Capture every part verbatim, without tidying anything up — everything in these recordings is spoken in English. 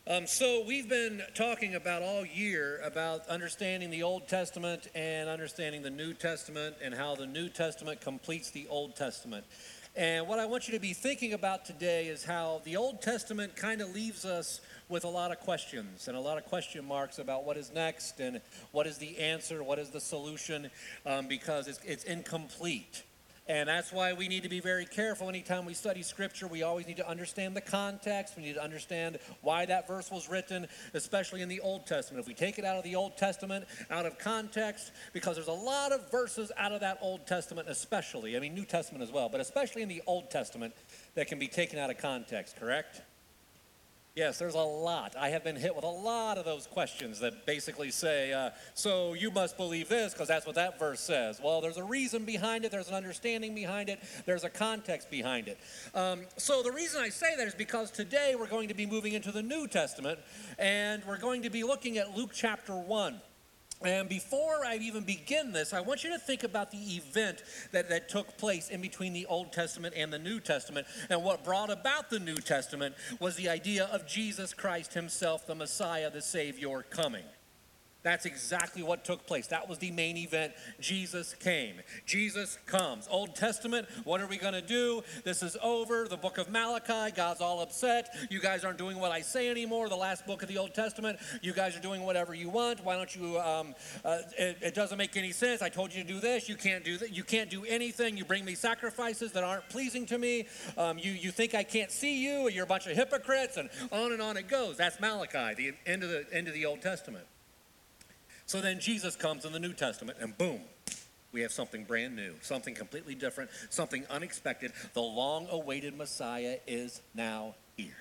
Um, so we've been talking about all year about understanding the Old Testament and understanding the New Testament and how the New Testament completes the Old Testament. And what I want you to be thinking about today is how the Old Testament kind of leaves us with a lot of questions and a lot of question marks about what is next and what is the answer, what is the solution, um, because it's, it's incomplete. And that's why we need to be very careful anytime we study Scripture. We always need to understand the context. We need to understand why that verse was written, especially in the Old Testament. If we take it out of the Old Testament, out of context, because there's a lot of verses out of that Old Testament especially, I mean New Testament as well, but especially in the Old Testament that can be taken out of context, correct? Yes, there's a lot. I have been hit with a lot of those questions that basically say, uh, so you must believe this because that's what that verse says. Well, there's a reason behind it. There's an understanding behind it. There's a context behind it. Um, so the reason I say that is because today we're going to be moving into the New Testament, and we're going to be looking at Luke chapter one. And before I even begin this, I want you to think about the event that, that took place in between the Old Testament and the New Testament. And what brought about the New Testament was the idea of Jesus Christ himself, the Messiah, the Savior, coming. That's exactly what took place. That was the main event. Jesus came. Jesus comes. Old Testament, what are we going to do? This is over. The book of Malachi, God's all upset. You guys aren't doing what I say anymore. The last book of the Old Testament, you guys are doing whatever you want. Why don't you, um, uh, it, it doesn't make any sense. I told you to do this. You can't do that. You can't do anything. You bring me sacrifices that aren't pleasing to me. Um, you, you think I can't see you. You're a bunch of hypocrites, and on and on it goes. That's Malachi, the end of the end of the Old Testament. So then Jesus comes in the New Testament, and boom, we have something brand new, something completely different, something unexpected. The long-awaited Messiah is now here.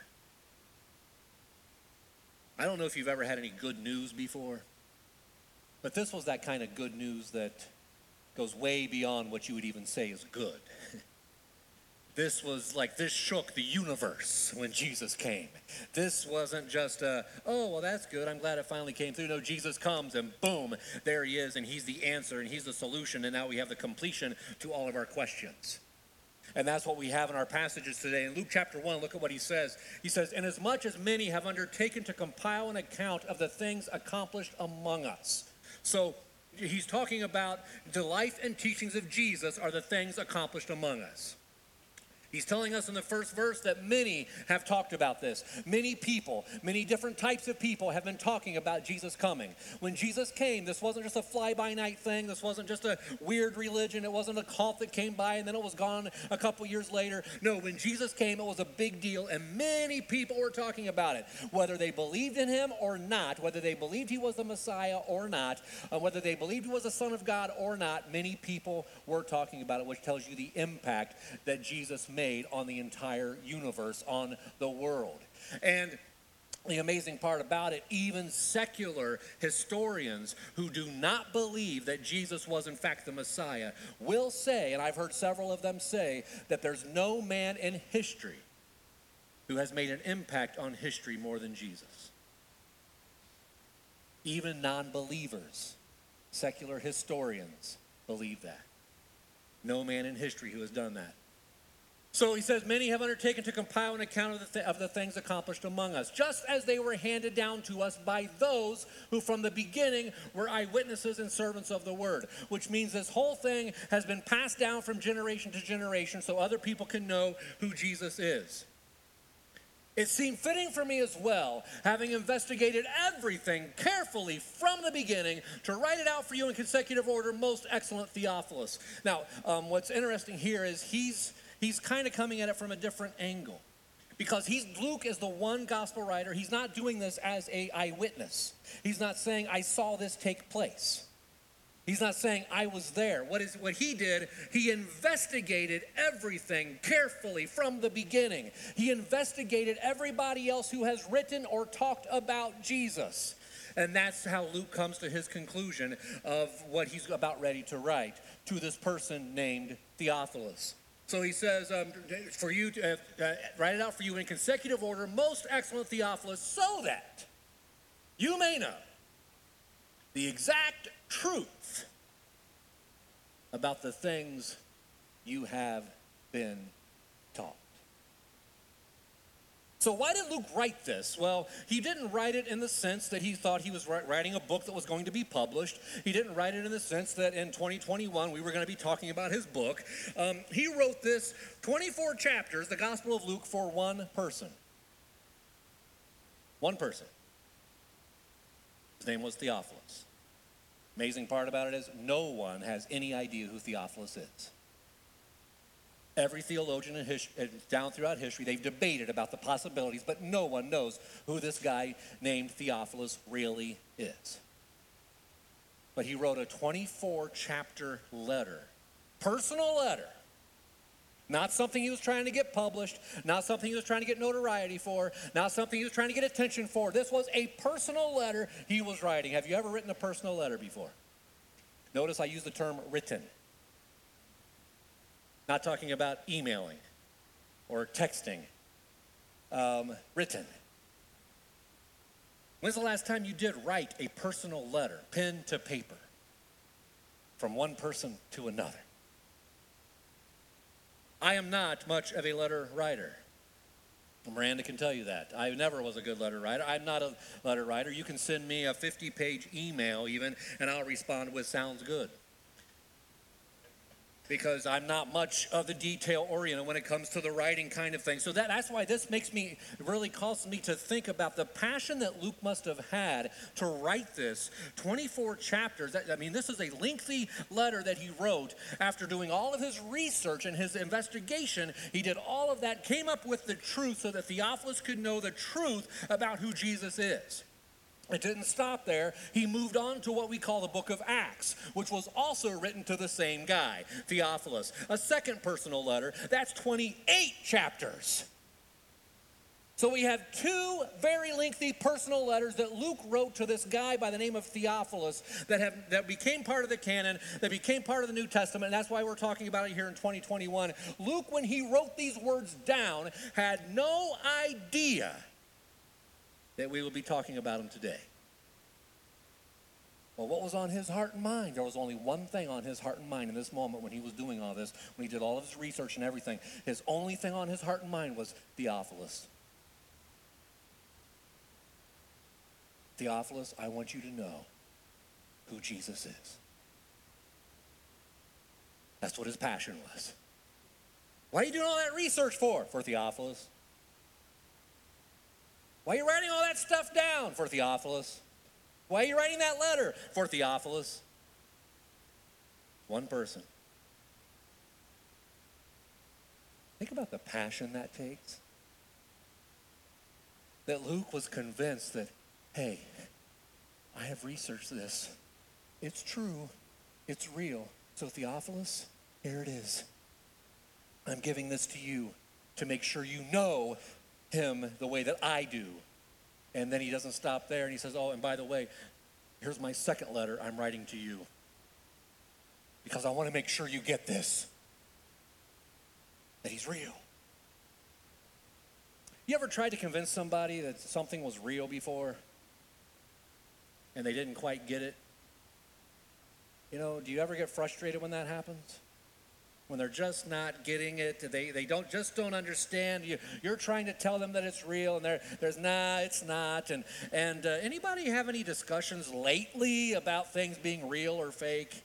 I don't know if you've ever had any good news before, but this was that kind of good news that goes way beyond what you would even say is good. This was like, this shook the universe when Jesus came. This wasn't just, a, oh, well, that's good. I'm glad it finally came through. No, Jesus comes and boom, there he is. And he's the answer and he's the solution. And now we have the completion to all of our questions. And that's what we have in our passages today. In Luke chapter one, look at what he says. He says, inasmuch as many have undertaken to compile an account of the things accomplished among us. So he's talking about the life and teachings of Jesus are the things accomplished among us. He's telling us in the first verse that many have talked about this. Many people, many different types of people have been talking about Jesus coming. When Jesus came, this wasn't just a fly-by-night thing. This wasn't just a weird religion. It wasn't a cult that came by and then it was gone a couple years later. No, when Jesus came, it was a big deal, and many people were talking about it. Whether they believed in him or not, whether they believed he was the Messiah or not, uh, whether they believed he was the Son of God or not, many people were talking about it, which tells you the impact that Jesus made on the entire universe, on the world. And the amazing part about it, even secular historians who do not believe that Jesus was in fact the Messiah will say, and I've heard several of them say, that there's no man in history who has made an impact on history more than Jesus. Even non-believers, secular historians believe that. No man in history who has done that. So he says, many have undertaken to compile an account of the, th- of the things accomplished among us, just as they were handed down to us by those who from the beginning were eyewitnesses and servants of the word, which means this whole thing has been passed down from generation to generation so other people can know who Jesus is. It seemed fitting for me as well, having investigated everything carefully from the beginning, to write it out for you in consecutive order, most excellent Theophilus. Now, um, what's interesting here is he's He's kind of coming at it from a different angle, because he's Luke is the one gospel writer. He's not doing this as a eyewitness. He's not saying, I saw this take place. He's not saying, I was there. What is what he did, he investigated everything carefully from the beginning. He investigated everybody else who has written or talked about Jesus. And that's how Luke comes to his conclusion of what he's about ready to write to this person named Theophilus. So he says, um, for you to uh, uh, write it out for you in consecutive order, most excellent Theophilus, so that you may know the exact truth about the things you have been taught. So why did Luke write this? Well, he didn't write it in the sense that he thought he was writing a book that was going to be published. He didn't write it in the sense that in twenty twenty-one we were going to be talking about his book. Um, he wrote this twenty-four chapters, the Gospel of Luke, for one person. One person. His name was Theophilus. Amazing part about it is no one has any idea who Theophilus is. Every theologian in history, down throughout history, they've debated about the possibilities, but no one knows who this guy named Theophilus really is. But he wrote a twenty-four chapter letter, personal letter, not something he was trying to get published, not something he was trying to get notoriety for, not something he was trying to get attention for. This was a personal letter he was writing. Have you ever written a personal letter before? Notice I use the term written. Not talking about emailing or texting. Um, written. When's the last time you did write a personal letter, pen to paper, from one person to another? I am not much of a letter writer. Miranda can tell you that. I never was a good letter writer. I'm not a letter writer. You can send me a fifty-page email even, and I'll respond with sounds good. Because I'm not much of the detail oriented when it comes to the writing kind of thing. So that, that's why this makes me, really causes me to think about the passion that Luke must have had to write this twenty-four chapters. I mean, this is a lengthy letter that he wrote after doing all of his research and his investigation. He did all of that, came up with the truth so that Theophilus could know the truth about who Jesus is. It didn't stop there. He moved on to what we call the book of Acts, which was also written to the same guy, Theophilus. A second personal letter, that's twenty-eight chapters. So we have two very lengthy personal letters that Luke wrote to this guy by the name of Theophilus that have that became part of the canon, that became part of the New Testament, and that's why we're talking about it here in twenty twenty-one. Luke, when he wrote these words down, had no idea that we will be talking about him today. Well, what was on his heart and mind? There was only one thing on his heart and mind in this moment when he was doing all this, when he did all of his research and everything. His only thing on his heart and mind was Theophilus. Theophilus, I want you to know who Jesus is. That's what his passion was. What are you doing all that research for? For Theophilus. Why are you writing all that stuff down? For Theophilus. Why are you writing that letter? For Theophilus. One person. Think about the passion that takes. That Luke was convinced that, hey, I have researched this. It's true. It's real. So Theophilus, here it is. I'm giving this to you to make sure you know him the way that I do. And then he doesn't stop there, and he says, oh, and by the way, here's my second letter I'm writing to you, because I want to make sure you get this, that he's real. You ever tried to convince somebody that something was real before and they didn't quite get it? You know, do you ever get frustrated when that happens? When they're just not getting it, they, they don't just don't understand. You, you're trying to tell them that it's real, and they're, there's nah, it's not. And and uh, anybody have any discussions lately about things being real or fake?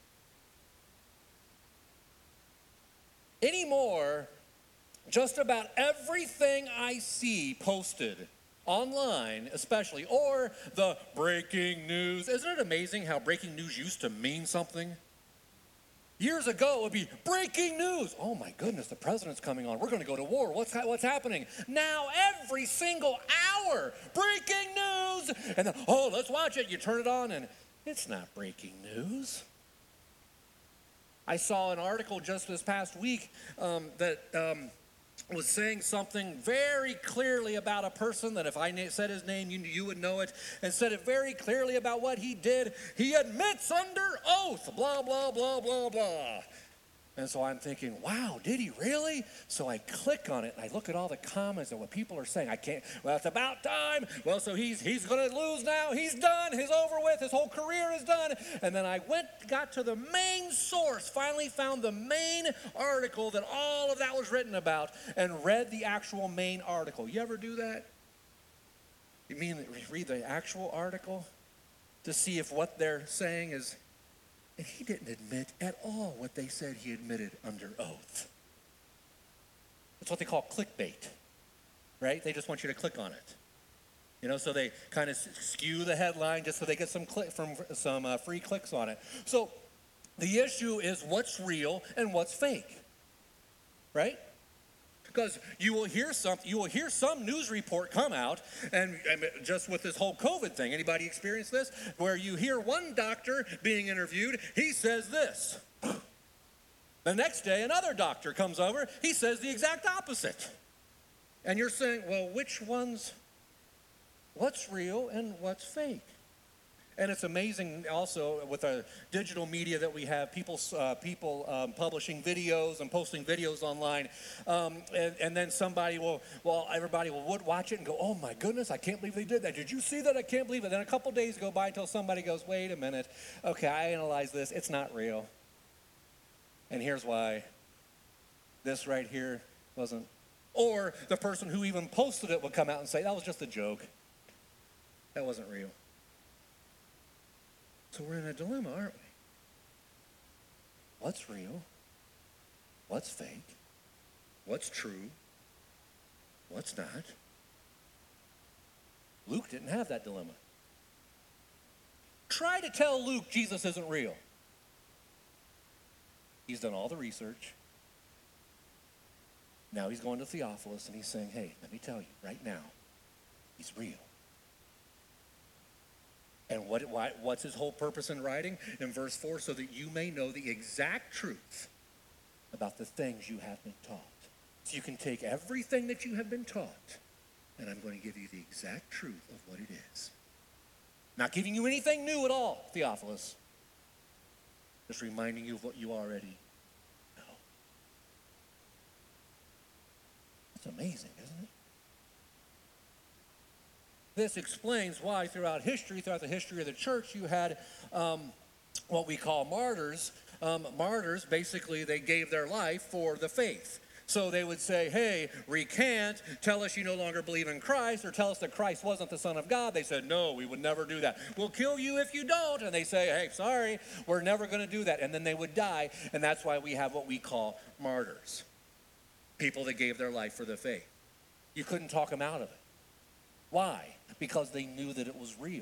Anymore, just about everything I see posted online, especially, or the breaking news. Isn't it amazing how breaking news used to mean something? Years ago, it would be breaking news. Oh my goodness, the president's coming on. We're going to go to war. What's, ha- what's happening? Now, every single hour, breaking news. And then, oh, let's watch it. You turn it on, and it's not breaking news. I saw an article just this past week um, that um, was saying something very clearly about a person that if I na- said his name, you, you would know it, and said it very clearly about what he did. He admits under oath, blah, blah, blah, blah, blah. And so I'm thinking, wow, did he really? So I click on it and I look at all the comments and what people are saying. I can't, well, it's about time. Well, so he's he's going to lose now. He's done. He's over with. His whole career is done. And then I went, got to the main source, finally found the main article that all of that was written about and read the actual main article. You ever do that? You mean read the actual article to see if what they're saying is. And he didn't admit at all what they said he admitted under oath. That's what they call clickbait, right? They just want you to click on it. You know, so they kind of skew the headline just so they get some click from some uh, free clicks on it. So the issue is what's real and what's fake, right? Because you will hear some, you will hear some news report come out, and, and just with this whole COVID thing, anybody experience this? Where you hear one doctor being interviewed, he says this. The next day, another doctor comes over, he says the exact opposite. And you're saying, well, which one's, what's real and what's fake? And it's amazing also with the digital media that we have, people uh, people um, publishing videos and posting videos online. Um, and, and then somebody will, well, everybody will would watch it and go, oh my goodness, I can't believe they did that. Did you see that? I can't believe it. Then a couple days go by until somebody goes, wait a minute. Okay, I analyzed this. It's not real. And here's why. This right here wasn't. Or the person who even posted it would come out and say, that was just a joke. That wasn't real. So we're in a dilemma, aren't we? What's real? What's fake? What's true? What's not? Luke didn't have that dilemma. Try to tell Luke Jesus isn't real. He's done all the research. Now he's going to Theophilus and he's saying, hey, let me tell you right now, he's real. And what, why, what's his whole purpose in writing? In verse four, so that you may know the exact truth about the things you have been taught. So you can take everything that you have been taught, and I'm going to give you the exact truth of what it is. Not giving you anything new at all, Theophilus. Just reminding you of what you already know. It's amazing, isn't it? This explains why throughout history, throughout the history of the church, you had um, what we call martyrs. Um, martyrs, basically, they gave their life for the faith. So they would say, hey, recant, tell us you no longer believe in Christ, or tell us that Christ wasn't the Son of God. They said, no, we would never do that. We'll kill you if you don't. And they say, hey, sorry, we're never going to do that. And then they would die, and that's why we have what we call martyrs. People that gave their life for the faith. You couldn't talk them out of it. Why? Because they knew that it was real.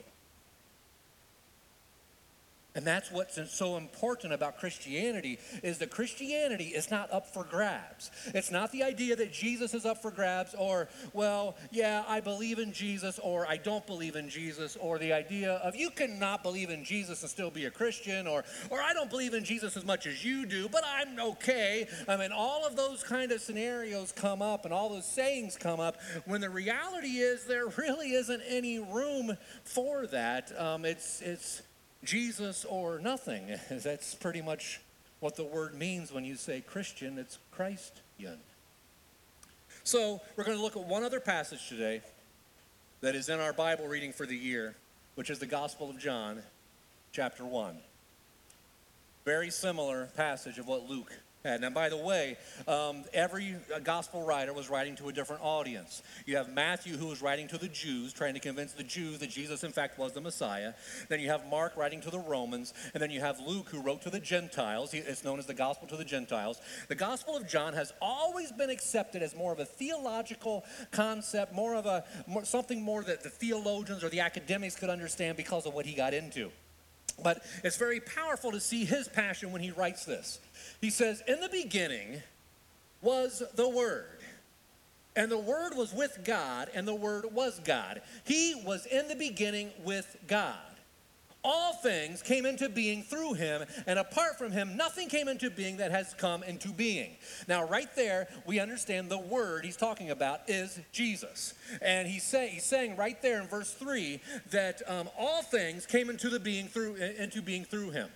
And that's what's so important about Christianity, is that Christianity is not up for grabs. It's not the idea that Jesus is up for grabs, or, well, yeah, I believe in Jesus, or I don't believe in Jesus, or the idea of you cannot believe in Jesus and still be a Christian, or, or I don't believe in Jesus as much as you do, but I'm okay. I mean, all of those kind of scenarios come up, and all those sayings come up, when the reality is there really isn't any room for that. Um, it's, it's, Jesus or nothing. That's pretty much what the word means when you say Christian. It's Christian. So we're going to look at one other passage today that is in our Bible reading for the year, which is the Gospel of John, chapter one. Very similar passage of what Luke had. Now, by the way, um, every gospel writer was writing to a different audience. You have Matthew, who was writing to the Jews, trying to convince the Jews that Jesus, in fact, was the Messiah. Then you have Mark writing to the Romans. And then you have Luke, who wrote to the Gentiles. It's known as the Gospel to the Gentiles. The Gospel of John has always been accepted as more of a theological concept, more of a more, something more that the theologians or the academics could understand because of what he got into. But it's very powerful to see his passion when he writes this. He says, in the beginning was the Word, and the Word was with God, and the Word was God. He was in the beginning with God. All things came into being through him, and apart from him, nothing came into being that has come into being. Now, right there, we understand the word he's talking about is Jesus. And he's, say, he's saying right there in verse three that um, all things came into the being through into being through him.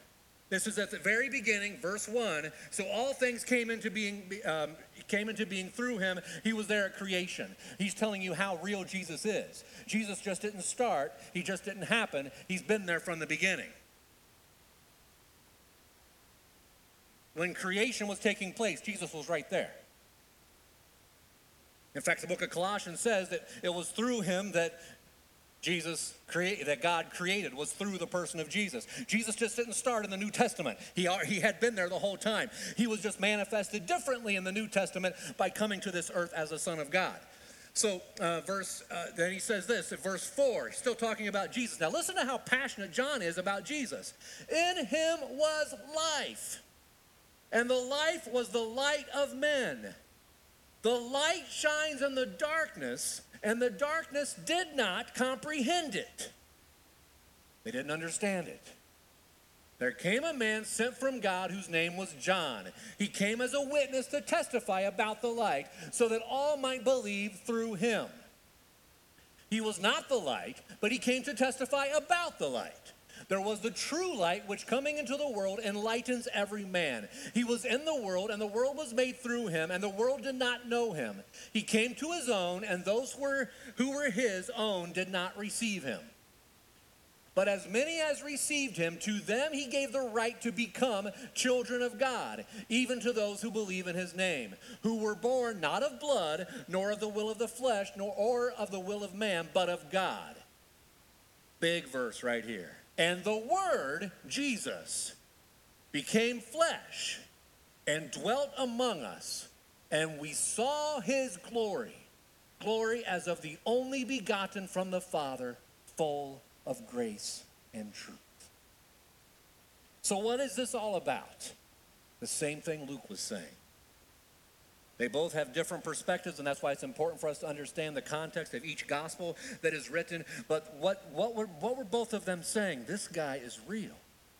This is at the very beginning, verse one. So all things came into being, um, came into being through him. He was there at creation. He's telling you how real Jesus is. Jesus just didn't start. He just didn't happen. He's been there from the beginning. When creation was taking place, Jesus was right there. In fact, the book of Colossians says that it was through him that Jesus created, that God created, was through the person of Jesus. Jesus just didn't start in the New Testament. He, he had been there the whole time. He was just manifested differently in the New Testament by coming to this earth as the Son of God. So uh, verse, uh, then he says this at verse four, he's still talking about Jesus. Now listen to how passionate John is about Jesus. In him was life, and the life was the light of men. The light shines in the darkness, and the darkness did not comprehend it. They didn't understand it. There came a man sent from God whose name was John. He came as a witness to testify about the light so that all might believe through him. He was not the light, but he came to testify about the light. There was the true light which coming into the world enlightens every man. He was in the world, and the world was made through him, and the world did not know him. He came to his own, and those were, who were his own did not receive him. But as many as received him, to them he gave the right to become children of God, even to those who believe in his name, who were born not of blood, nor of the will of the flesh, nor or of the will of man, but of God. Big verse right here. And the Word, Jesus, became flesh and dwelt among us, and we saw his glory, glory as of the only begotten from the Father, full of grace and truth. So what is this all about? The same thing Luke was saying. They both have different perspectives, and that's why it's important for us to understand the context of each gospel that is written. But what, what, were, what were both of them saying? This guy is real.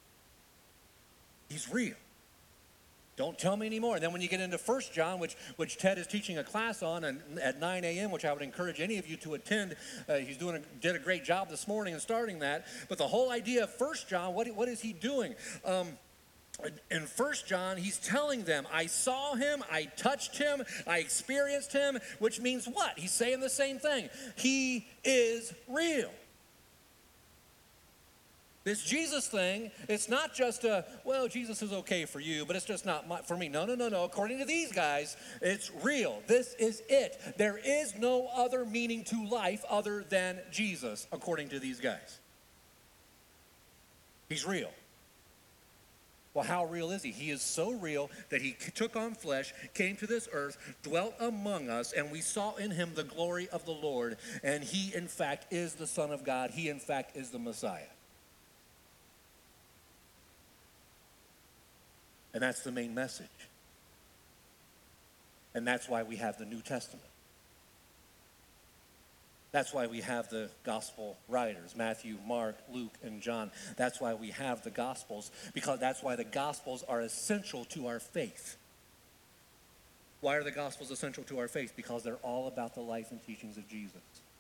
He's real. Don't tell me anymore. And then when you get into First John, which, which Ted is teaching a class on and at nine a.m., which I would encourage any of you to attend. Uh, he's doing a, did a great job this morning in starting that. But the whole idea of First John, what, what is he doing? Um, In First John, he's telling them, I saw him, I touched him, I experienced him, which means what? He's saying the same thing. He is real. This Jesus thing, it's not just a, well, Jesus is okay for you, but it's just not my, for me. No, no, no, no. According to these guys, it's real. This is it. There is no other meaning to life other than Jesus, according to these guys. He's real. Well, how real is he? He is so real that he took on flesh, came to this earth, dwelt among us, and we saw in him the glory of the Lord. And he, in fact, is the Son of God. He, in fact, is the Messiah. And that's the main message. And that's why we have the New Testament. That's why we have the gospel writers, Matthew, Mark, Luke, and John. That's why we have the gospels, because that's why the gospels are essential to our faith. Why are the gospels essential to our faith? Because they're all about the life and teachings of Jesus.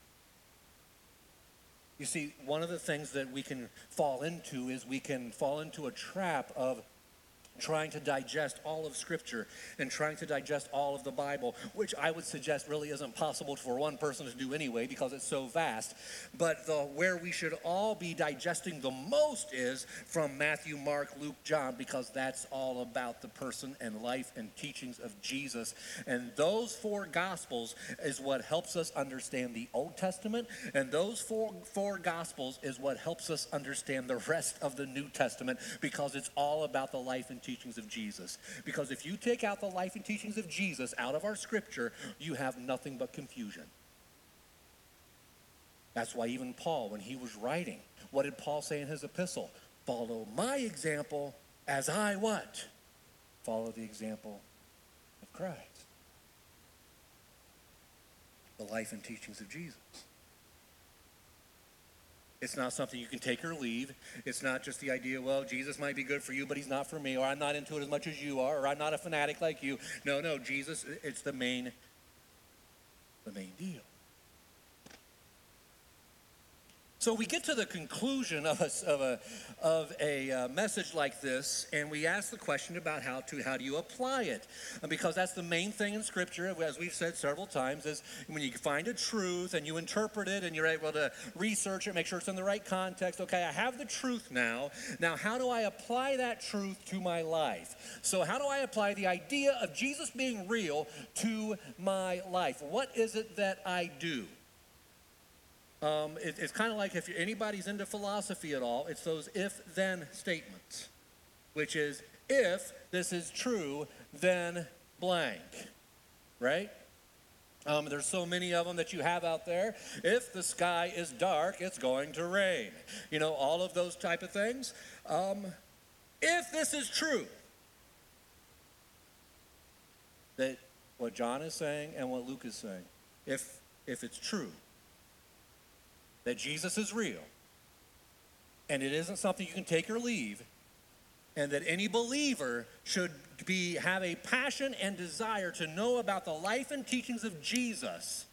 You see, one of the things that we can fall into is we can fall into a trap of trying to digest all of Scripture and trying to digest all of the Bible, which I would suggest really isn't possible for one person to do anyway because it's so vast. But the, where we should all be digesting the most is from Matthew, Mark, Luke, John, because that's all about the person and life and teachings of Jesus. And those four Gospels is what helps us understand the Old Testament, and those four, four Gospels is what helps us understand the rest of the New Testament, because it's all about the life and teachings of Jesus. Because if you take out the life and teachings of Jesus out of our Scripture, you have nothing but confusion. That's why even Paul, when he was writing, what did Paul say in his epistle? Follow my example as I what? Follow the example of Christ. The life and teachings of Jesus. It's not something you can take or leave. It's not just the idea, well, Jesus might be good for you, but he's not for me, or I'm not into it as much as you are, or I'm not a fanatic like you. No, no, Jesus, it's the main, the main deal. So we get to the conclusion of a, of a, of a uh, message like this, and we ask the question about how to how do you apply it? And because that's the main thing in Scripture, as we've said several times, is when you find a truth and you interpret it and you're able to research it, make sure it's in the right context. Okay, I have the truth now. Now, how do I apply that truth to my life? So how do I apply the idea of Jesus being real to my life? What is it that I do? Um, it, it's kind of like if anybody's into philosophy at all, it's those if-then statements, which is, if this is true, then blank, right? Um, there's so many of them that you have out there. If the sky is dark, it's going to rain. You know, all of those type of things. Um, if this is true, that what John is saying and what Luke is saying, if if it's true, that Jesus is real, and it isn't something you can take or leave, and that any believer should be have a passion and desire to know about the life and teachings of Jesus,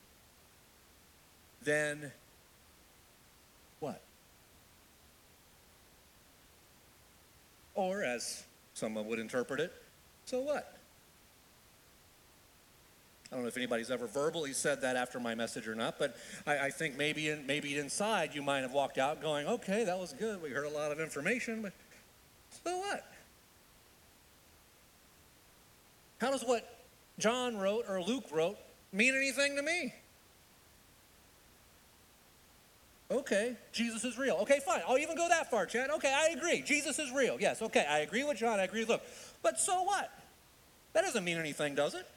then what? Or as someone would interpret it, so what? I don't know if anybody's ever verbally said that after my message or not, but I, I think maybe in, maybe inside you might have walked out going, okay, that was good. We heard a lot of information, but so what? How does what John wrote or Luke wrote mean anything to me? Okay, Jesus is real. Okay, fine. I'll even go that far, Chad. Okay, I agree. Jesus is real. Yes, okay, I agree with John. I agree with Luke. But so what? That doesn't mean anything, does it?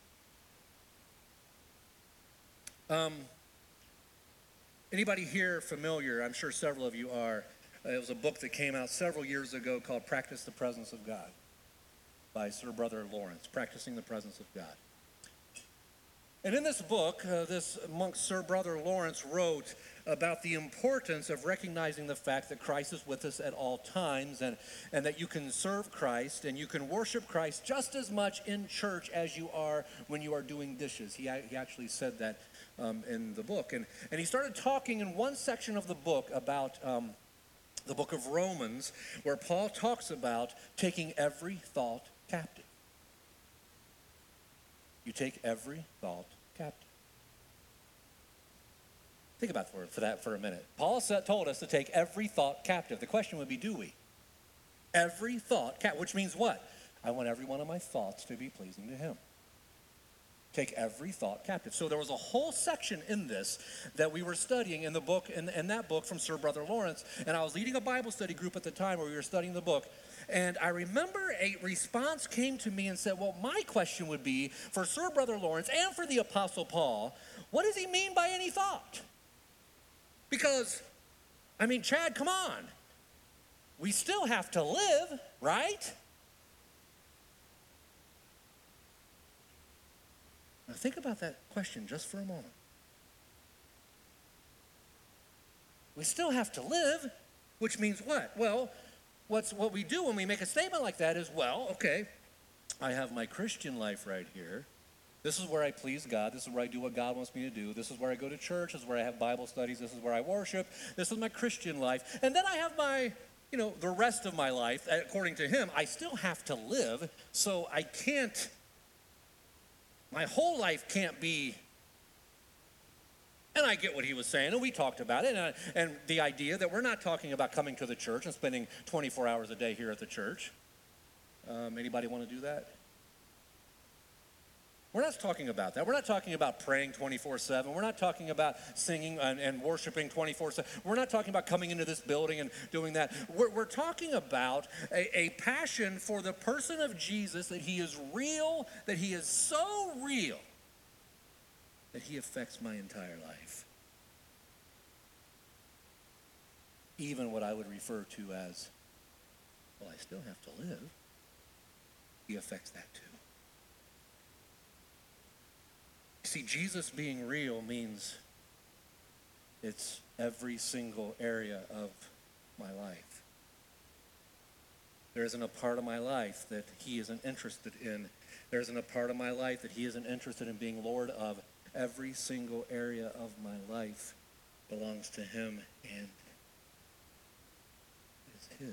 Um, anybody here familiar? I'm sure several of you are. Uh, it was a book that came out several years ago called Practice the Presence of God by Sir Brother Lawrence, Practicing the Presence of God. And in this book, uh, this monk, Sir Brother Lawrence, wrote about the importance of recognizing the fact that Christ is with us at all times, and, and that you can serve Christ and you can worship Christ just as much in church as you are when you are doing dishes. He, he actually said that um, in the book. And, and he started talking in one section of the book about um, the book of Romans, where Paul talks about taking every thought captive. You take every thought captive. Think about for, for that for a minute. Paul said, told us to take every thought captive. The question would be, do we? Every thought captive, which means what? I want every one of my thoughts to be pleasing to him. Take every thought captive. So there was a whole section in this that we were studying in the book, in, in that book from Sir Brother Lawrence. And I was leading a Bible study group at the time where we were studying the book. And I remember a response came to me and said, well, my question would be for Sir Brother Lawrence and for the Apostle Paul, what does he mean by any thought? Because, I mean, Chad, come on. We still have to live, right? Now think about that question just for a moment. We still have to live, which means what? Well, what's what we do when we make a statement like that is, well, okay, I have my Christian life right here. This is where I please God. This is where I do what God wants me to do. This is where I go to church. This is where I have Bible studies. This is where I worship. This is my Christian life. And then I have my, you know, the rest of my life, according to him, I still have to live, so I can't, my whole life can't be. And I get what he was saying, and we talked about it, and, uh, and the idea that we're not talking about coming to the church and spending twenty-four hours a day here at the church. Um, anybody want to do that? We're not talking about that. We're not talking about praying twenty-four seven. We're not talking about singing and, and worshiping twenty-four seven. We're not talking about coming into this building and doing that. We're, we're talking about a, a passion for the person of Jesus, that he is real, that he is so real, that he affects my entire life. Even what I would refer to as, well, I still have to live, he affects that too. See, Jesus being real means it's every single area of my life. There isn't a part of my life that he isn't interested in. There isn't a part of my life that he isn't interested in being Lord of. Every single area of my life. belongs to him and is his.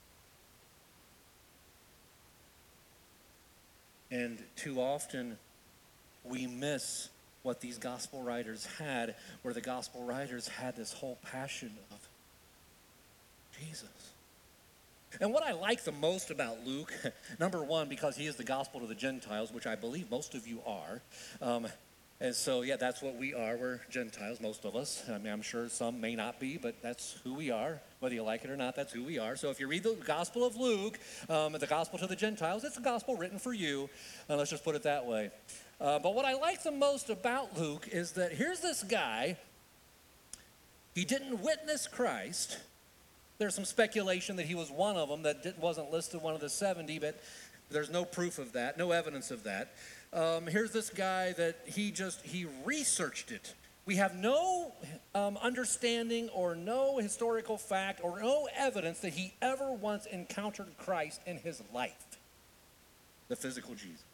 And too often we miss what these gospel writers had, where the gospel writers had this whole passion of Jesus. And what I like the most about Luke, number one, because he is the gospel to the Gentiles, which I believe most of you are. Um, and so, yeah, that's what we are. We're Gentiles, most of us. I mean, I'm sure some may not be, but that's who we are. Whether you like it or not, that's who we are. So if you read the gospel of Luke, um, the gospel to the Gentiles, it's a gospel written for you. Uh, let's just put it that way. Uh, but what I like the most about Luke is that here's this guy. He didn't witness Christ. There's some speculation that he was one of them that didn't, wasn't listed one of the seventy, but there's no proof of that, no evidence of that. Um, here's this guy that he just, he researched it. We have no um, understanding or no historical fact or no evidence that he ever once encountered Christ in his life, the physical Jesus.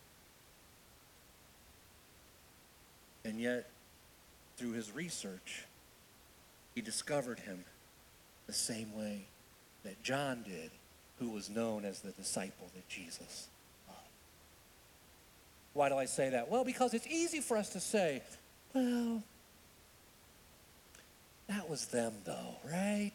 And yet, through his research, he discovered him the same way that John did, who was known as the disciple that Jesus loved. Why do I say that? Well, because it's easy for us to say, well, that was them though, right?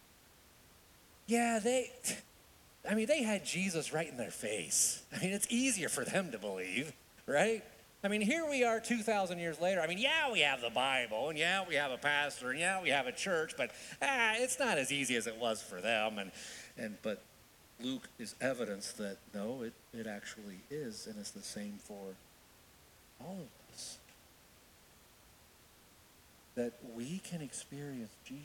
Yeah, they, I mean, they had Jesus right in their face. I mean, it's easier for them to believe, right? I mean, here we are two thousand years later. I mean, yeah, we have the Bible, and yeah, we have a pastor, and yeah, we have a church, but ah, it's not as easy as it was for them. And, and but Luke is evidence that, no, it, it actually is, and it's the same for all of us. That we can experience Jesus,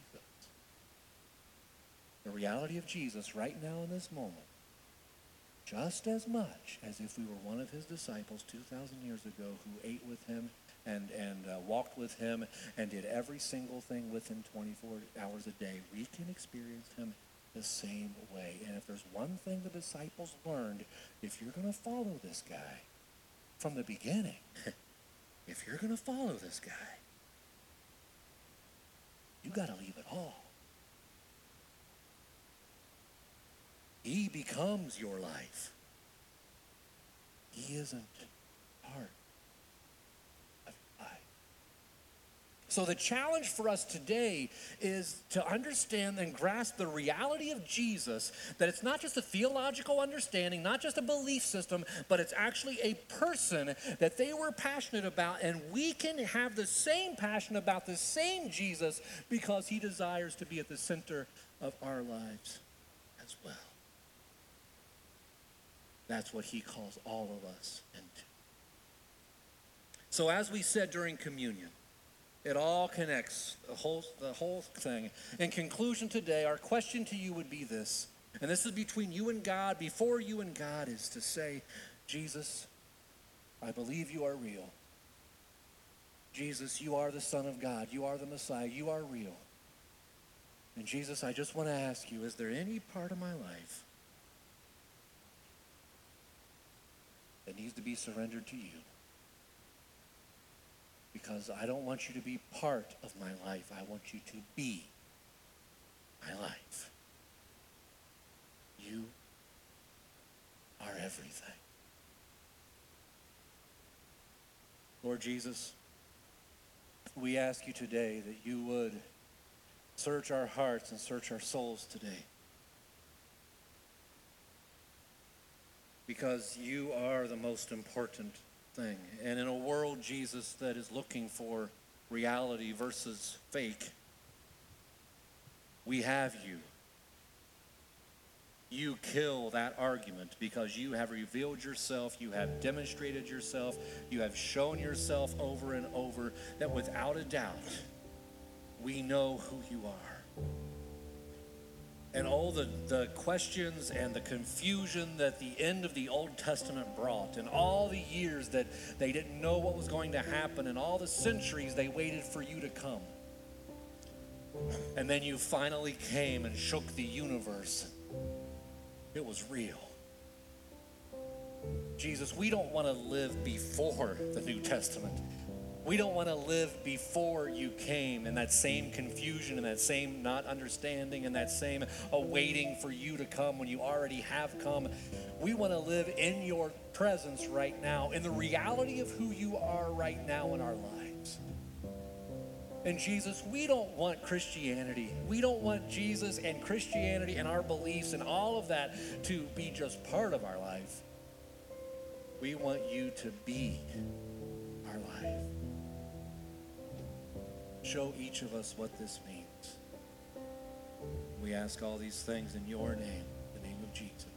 the reality of Jesus right now in this moment, just as much as if we were one of his disciples two thousand years ago who ate with him and, and uh, walked with him and did every single thing with him twenty-four hours a day. We can experience him the same way. And if there's one thing the disciples learned, if you're going to follow this guy from the beginning, if you're going to follow this guy, you got to leave it all. He becomes your life. He isn't part of your life. So the challenge for us today is to understand and grasp the reality of Jesus, that it's not just a theological understanding, not just a belief system, but it's actually a person that they were passionate about, and we can have the same passion about the same Jesus because he desires to be at the center of our lives as well. That's what he calls all of us into. So as we said during communion, it all connects, the whole, the whole thing. In conclusion today, our question to you would be this, and this is between you and God, before you and God, is to say, Jesus, I believe you are real. Jesus, you are the Son of God. You are the Messiah. You are real. And Jesus, I just want to ask you, is there any part of my life that needs to be surrendered to you? Because I don't want you to be part of my life. I want you to be my life. You are everything. Lord Jesus, we ask you today that you would search our hearts and search our souls today. Because you are the most important thing. And in a world, Jesus, that is looking for reality versus fake, we have you. You kill that argument because you have revealed yourself, you have demonstrated yourself, you have shown yourself over and over that without a doubt, we know who you are. And all the, the questions and the confusion that the end of the Old Testament brought, and all the years that they didn't know what was going to happen, and all the centuries they waited for you to come. And then you finally came and shook the universe. It was real. Jesus, we don't want to live before the New Testament. We don't want to live before you came in that same confusion and that same not understanding and that same awaiting for you to come when you already have come. We want to live in your presence right now, in the reality of who you are right now in our lives. And Jesus, we don't want Christianity. We don't want Jesus and Christianity and our beliefs and all of that to be just part of our life. We want you to be our life. Show each of us what this means. We ask all these things in your name, the name of Jesus.